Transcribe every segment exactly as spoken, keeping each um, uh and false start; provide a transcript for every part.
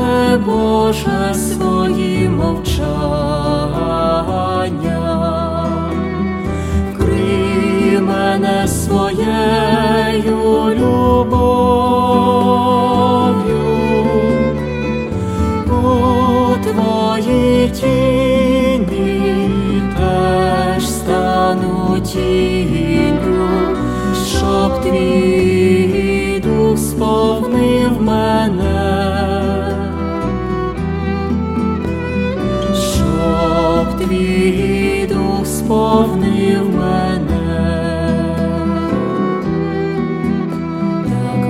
мене, Боже, своїм мовчанням, вкрий мене своєю любов'ю, у Твоїй тіні теж стану тінню, щоб Твій Дух сповнив мене, щоб Твій Дух сповнив мене. Так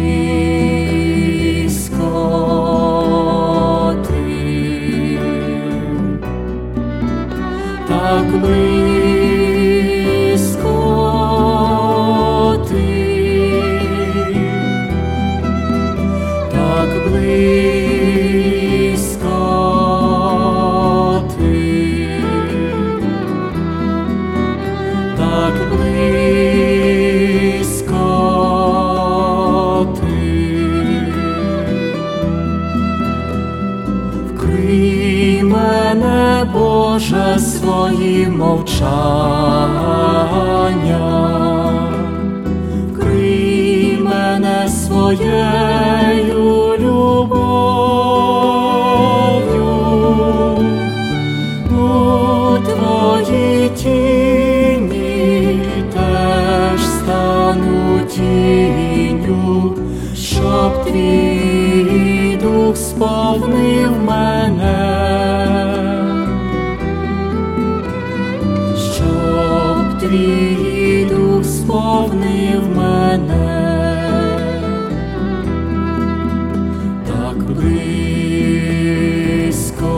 близько Ти, так близько Ти, так близько Ти, так близько Ти. Вкрий мене, Боже, своїм мовчанням, вкрий мене своєю любов'ю, у Твоїй тіні теж стану тінню, щоб Твій Дух сповнив мене, щоб Твій Дух сповнив мене. Так близько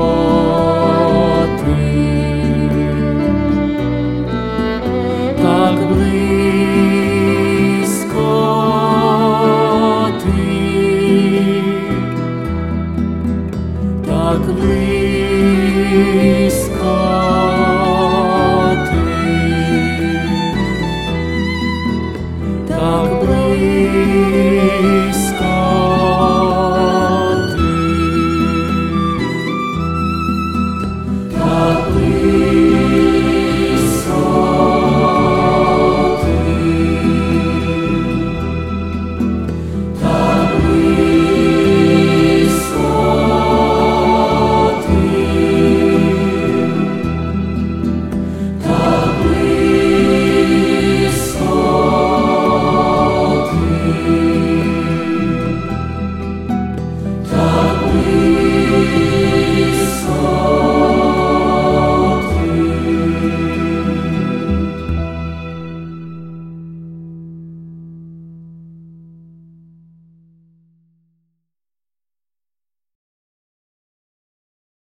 Ти, так близько Ти, так близько